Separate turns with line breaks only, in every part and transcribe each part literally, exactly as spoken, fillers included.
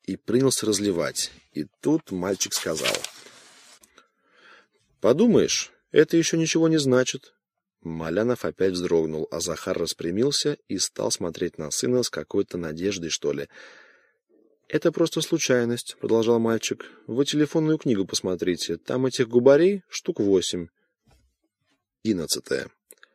и принялся разливать. И тут мальчик сказал: «Подумаешь, это еще ничего не значит». Малянов опять вздрогнул, а Захар распрямился и стал смотреть на сына с какой-то надеждой, что ли. «Это просто случайность», — продолжал мальчик. «Вы телефонную книгу посмотрите. Там этих губарей штук восемь». Одиннадцатое.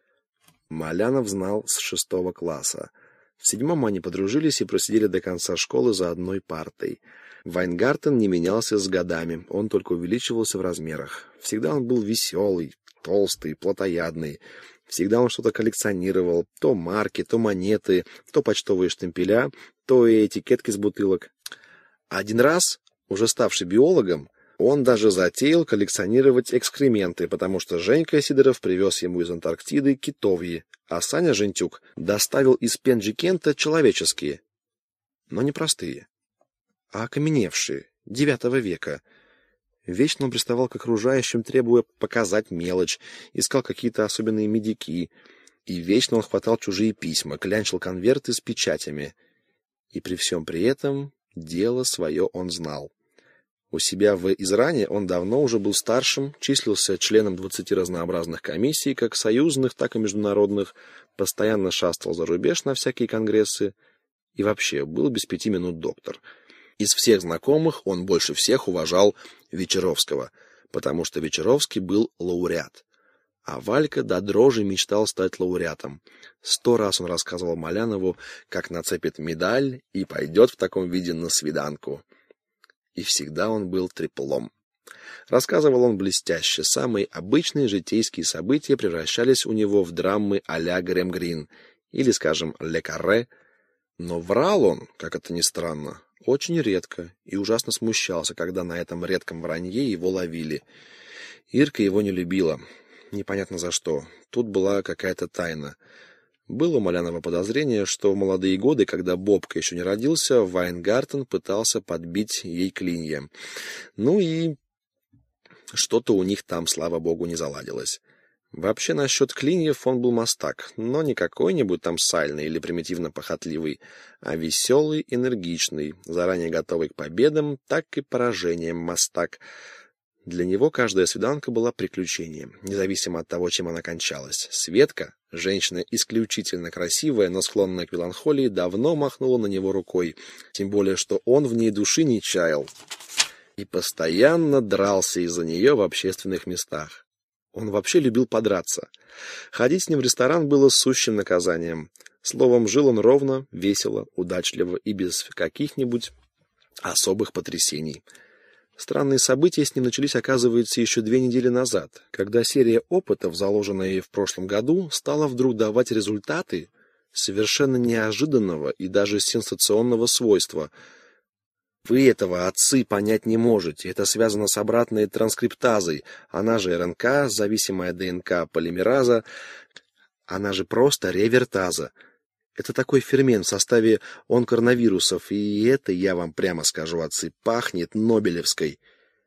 Малянов знал с шестого класса. В седьмом они подружились и просидели до конца школы за одной партой. Вайнгартен не менялся с годами, он только увеличивался в размерах. Всегда он был веселый, толстый, плотоядный. Всегда он что-то коллекционировал, то марки, то монеты, то почтовые штемпеля, то и этикетки с бутылок. Один раз, уже ставший биологом, он даже затеял коллекционировать экскременты, потому что Женька Сидоров привез ему из Антарктиды китовьи, а Саня Жентюк доставил из Пенджикента человеческие, но не простые, а окаменевшие, девятого века. Вечно он приставал к окружающим, требуя показать мелочь, искал какие-то особенные медики, и вечно он хватал чужие письма, клянчил конверты с печатями. И при всем при этом дело свое он знал. У себя в Изране он давно уже был старшим, числился членом двадцати разнообразных комиссий, как союзных, так и международных, постоянно шастал за рубеж на всякие конгрессы и вообще был без пяти минут доктор. Из всех знакомых он больше всех уважал Вечеровского, потому что Вечеровский был лауреат. А Валька до дрожи мечтал стать лауреатом. Сто раз он рассказывал Малянову, как нацепит медаль и пойдет в таком виде на свиданку. И всегда он был треплом. Рассказывал он блестяще. Самые обычные житейские события превращались у него в драмы а-ля Грэм Грин или, скажем, Ле Карре. Но врал он, как это ни странно, очень редко и ужасно смущался, когда на этом редком вранье его ловили. Ирка его не любила. Непонятно за что. Тут была какая-то тайна. Было у Малянова подозрение, что в молодые годы, когда Бобка еще не родился, Вайнгартен пытался подбить ей клинья. Ну и что-то у них там, слава богу, не заладилось. Вообще, насчет клиньев он был мастак, но не какой-нибудь там сальный или примитивно-похотливый, а веселый, энергичный, заранее готовый к победам, так и поражениям мастак. Для него каждая свиданка была приключением, независимо от того, чем она кончалась. Светка, женщина исключительно красивая, но склонная к меланхолии, давно махнула на него рукой, тем более, что он в ней души не чаял и постоянно дрался из-за нее в общественных местах. Он вообще любил подраться. Ходить с ним в ресторан было сущим наказанием. Словом, жил он ровно, весело, удачливо и без каких-нибудь особых потрясений. Странные события с ним начались, оказывается, еще две недели назад, когда серия опытов, заложенная в прошлом году, стала вдруг давать результаты совершенно неожиданного и даже сенсационного свойства. Вы этого, отцы, понять не можете. Это связано с обратной транскриптазой, она же РНК, зависимая ДНК полимераза, она же просто ревертаза. Это такой фермент в составе онкоронавирусов, и это, я вам прямо скажу, отцы, пахнет Нобелевской.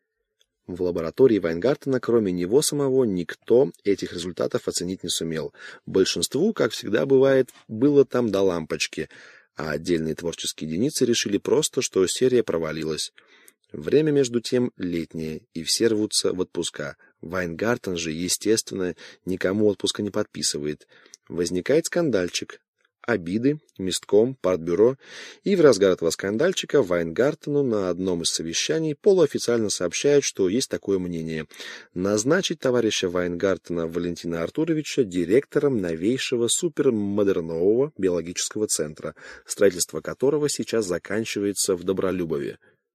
В лаборатории Вайнгартена, кроме него самого, никто этих результатов оценить не сумел. Большинству, как всегда бывает, было там до лампочки, а отдельные творческие единицы решили просто, что серия провалилась. Время, между тем, летнее, и все рвутся в отпуска. Вайнгартен же, естественно, никому отпуска не подписывает. Возникает скандальчик. Обиды, местком, партбюро, и в разгар этого скандальчика Вайнгартену на одном из совещаний полуофициально сообщают, что есть такое мнение — назначить товарища Вайнгартена Валентина Артуровича директором новейшего супермодернового биологического центра, строительство которого сейчас заканчивается в Добролюбове.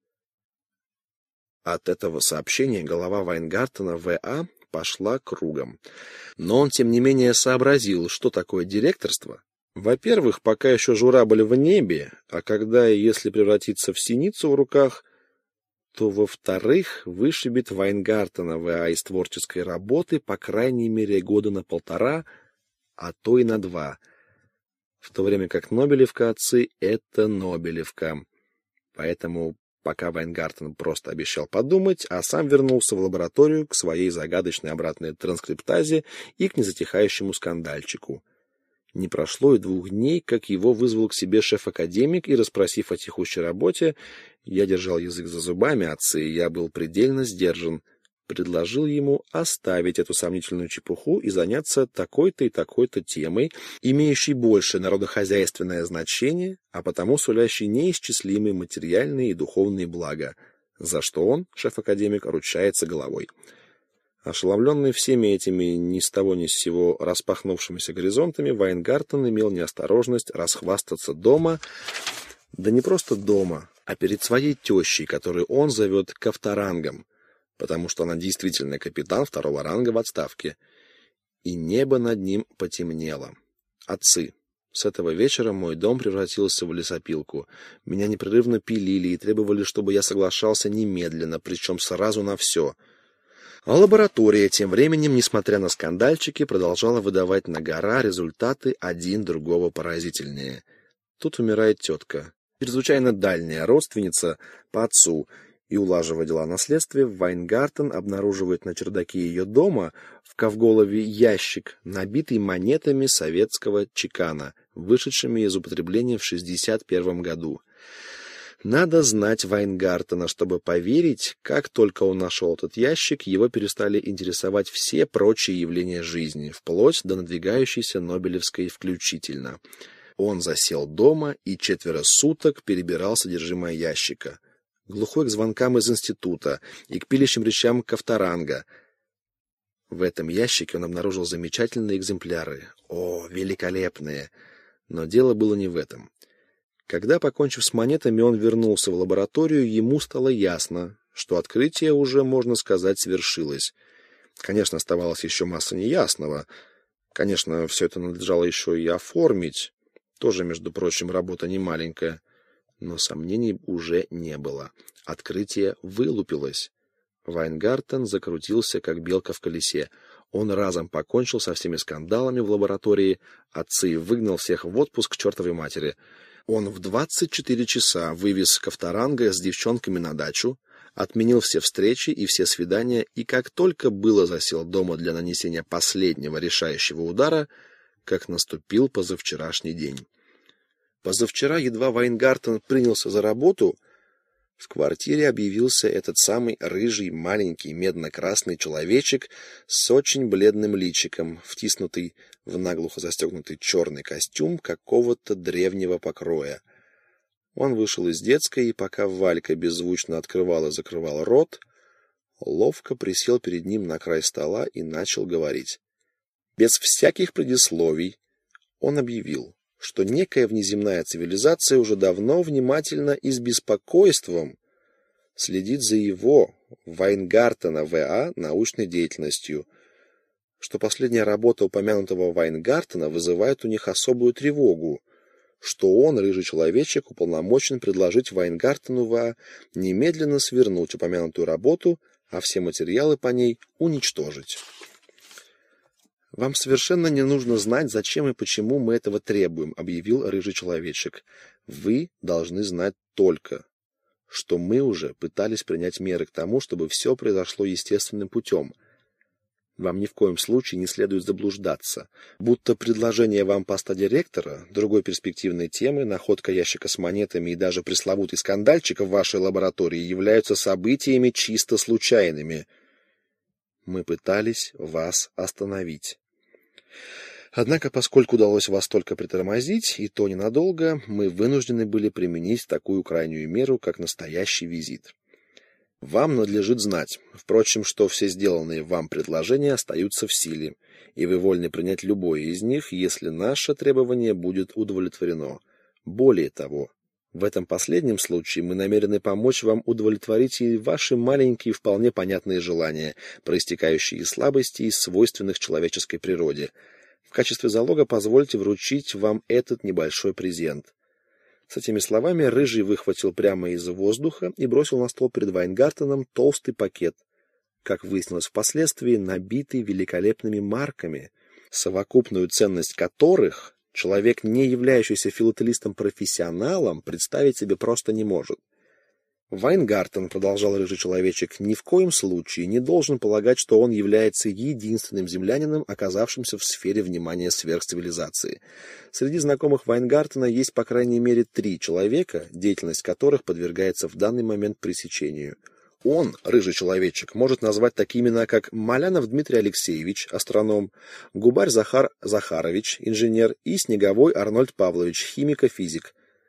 От этого сообщения голова Вайнгартена В А пошла кругом. Но он, тем не менее, сообразил, что такое директорство. Во-первых, пока еще журавль в небе, а когда и если превратиться в синицу в руках, то, во-вторых, вышибет Вайнгартена В А из творческой работы по крайней мере года на полтора, а то и на два. В то время как Нобелевка, отцы, это Нобелевка. Поэтому пока Вайнгартен просто обещал подумать, а сам вернулся в лабораторию к своей загадочной обратной транскриптазе и к незатихающему скандальчику. Не прошло и двух дней, как его вызвал к себе шеф-академик, и, расспросив о текущей работе, я держал язык за зубами, отцы, и я был предельно сдержан, предложил ему оставить эту сомнительную чепуху и заняться такой-то и такой-то темой, имеющей большее народохозяйственное значение, а потому сулящей неисчислимые материальные и духовные блага, за что он, шеф-академик, ручается головой. Ошеломленный всеми этими ни с того ни с сего распахнувшимися горизонтами, Вайнгартен имел неосторожность расхвастаться дома, да не просто дома, а перед своей тещей, которую он зовет Ковторангом, потому что она действительно капитан второго ранга в отставке. И небо над ним потемнело. Отцы. С этого вечера мой дом превратился в лесопилку. Меня непрерывно пилили и требовали, чтобы я соглашался немедленно, причем сразу на все. А лаборатория тем временем, несмотря на скандальчики, продолжала выдавать на гора результаты один другого поразительнее. Тут умирает тетка, чрезвычайно дальняя родственница по отцу, и, улаживая дела наследствия, Вайнгартен обнаруживает на чердаке ее дома в Ковголове ящик, набитый монетами советского чекана, вышедшими из употребления в шестьдесят первом году. Надо знать Вайнгартена, чтобы поверить, как только он нашел этот ящик, его перестали интересовать все прочие явления жизни, вплоть до надвигающейся Нобелевской включительно. Он засел дома и четверо суток перебирал содержимое ящика. Глухой к звонкам из института и к пилящим речам Ковторанга. В этом ящике он обнаружил замечательные экземпляры. О, великолепные! Но дело было не в этом. Когда, покончив с монетами, он вернулся в лабораторию, ему стало ясно, что открытие уже, можно сказать, свершилось. Конечно, оставалась еще масса неясного. Конечно, все это надлежало еще и оформить. Тоже, между прочим, работа не маленькая. Но сомнений уже не было. Открытие вылупилось. Вайнгартен закрутился, как белка в колесе. Он разом покончил со всеми скандалами в лаборатории. Отцы выгнал всех в отпуск к чертовой матери. Он в двадцать четыре часа вывез Ковторанга с девчонками на дачу, отменил все встречи и все свидания, и как только было засел дома для нанесения последнего решающего удара, как наступил позавчерашний день. Позавчера, едва Вайнгартен принялся за работу, в квартире объявился этот самый рыжий, маленький, медно-красный человечек с очень бледным личиком, втиснутый в наглухо застегнутый черный костюм какого-то древнего покроя. Он вышел из детской, и пока Валька беззвучно открывал и закрывал рот, ловко присел перед ним на край стола и начал говорить. Без всяких предисловий он объявил, что некая внеземная цивилизация уже давно внимательно и с беспокойством следит за его, Вайнгартена В А, научной деятельностью, что последняя работа упомянутого Вайнгартена вызывает у них особую тревогу, что он, рыжий человечек, уполномочен предложить Вайнгартену В А немедленно свернуть упомянутую работу, а все материалы по ней уничтожить. «Вам совершенно не нужно знать, зачем и почему мы этого требуем», — объявил рыжий человечек. «Вы должны знать только, что мы уже пытались принять меры к тому, чтобы все произошло естественным путем. Вам ни в коем случае не следует заблуждаться, будто предложение вам поста директора, другой перспективной темы, находка ящика с монетами и даже пресловутый скандальчик в вашей лаборатории являются событиями чисто случайными. Мы пытались вас остановить. Однако, поскольку удалось вас только притормозить, и то ненадолго, мы вынуждены были применить такую крайнюю меру, как настоящий визит. Вам надлежит знать, впрочем, что все сделанные вам предложения остаются в силе, и вы вольны принять любое из них, если наше требование будет удовлетворено. Более того, в этом последнем случае мы намерены помочь вам удовлетворить и ваши маленькие, вполне понятные желания, проистекающие из слабостей, свойственных человеческой природе. В качестве залога позвольте вручить вам этот небольшой презент». С этими словами Рыжий выхватил прямо из воздуха и бросил на стол перед Вайнгартеном толстый пакет, как выяснилось впоследствии, набитый великолепными марками, совокупную ценность которых человек, не являющийся филателистом-профессионалом, представить себе просто не может. Вайнгартен, продолжал рыжий человечек, ни в коем случае не должен полагать, что он является единственным землянином, оказавшимся в сфере внимания сверхцивилизации. Среди знакомых Вайнгартена есть по крайней мере три человека, деятельность которых подвергается в данный момент пресечению. Он, рыжий человечек, может назвать такие имена, как Малянов Дмитрий Алексеевич, астроном, Губарь Захар Захарович, инженер, и Снеговой Арнольд Павлович, химико-физик.